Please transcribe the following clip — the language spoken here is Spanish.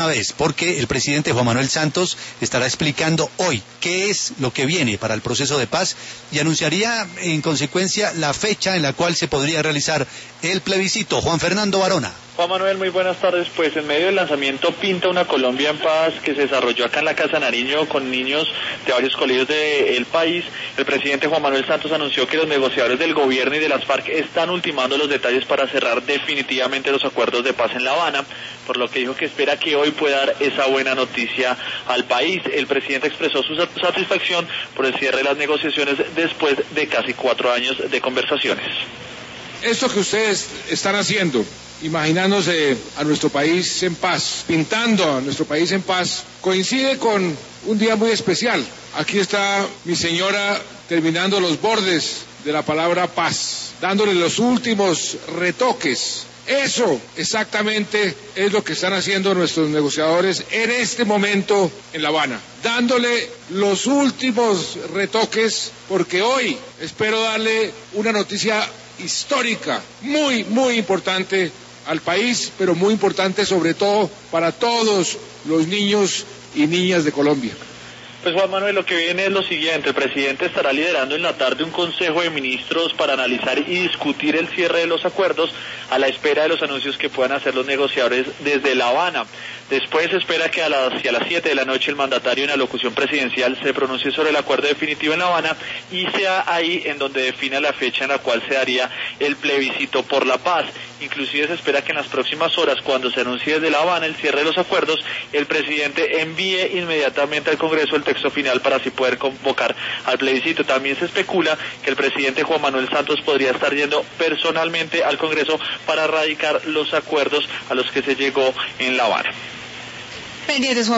vez, porque el presidente Juan Manuel Santos estará explicando hoy qué es lo que viene para el proceso de paz y anunciaría en consecuencia la fecha en la cual se podría realizar el plebiscito. Juan Fernando Varona. Juan Manuel, muy buenas tardes. Pues en medio del lanzamiento Pinta una Colombia en Paz, que se desarrolló acá en la Casa Nariño con niños de varios colegios del país, el presidente Juan Manuel Santos anunció que los negociadores del gobierno y de las FARC están ultimando los detalles para cerrar definitivamente los acuerdos de paz en La Habana, por lo que dijo que espera que hoy pueda dar esa buena noticia al país. El presidente expresó su satisfacción por el cierre de las negociaciones después de casi 4 años de conversaciones. Esto que ustedes están haciendo, imaginándose a nuestro país en paz, pintando a nuestro país en paz, coincide con un día muy especial. Aquí está mi señora terminando los bordes de la palabra paz, dándole los últimos retoques. Eso exactamente es lo que están haciendo nuestros negociadores en este momento en La Habana, dándole los últimos retoques, porque hoy espero darle una noticia histórica, muy, muy importante al país, pero muy importante sobre todo para todos los niños y niñas de Colombia. Pues Juan Manuel, lo que viene es lo siguiente: el presidente estará liderando en la tarde un consejo de ministros para analizar y discutir el cierre de los acuerdos a la espera de los anuncios que puedan hacer los negociadores desde La Habana. Después se espera que hacia las 7 de la noche el mandatario en la locución presidencial se pronuncie sobre el acuerdo definitivo en La Habana y sea ahí en donde defina la fecha en la cual se daría el plebiscito por la paz. Inclusive se espera que en las próximas horas, cuando se anuncie desde La Habana el cierre de los acuerdos, el presidente envíe inmediatamente al Congreso el texto final para así poder convocar al plebiscito. También se especula que el presidente Juan Manuel Santos podría estar yendo personalmente al Congreso para radicar los acuerdos a los que se llegó en La Habana.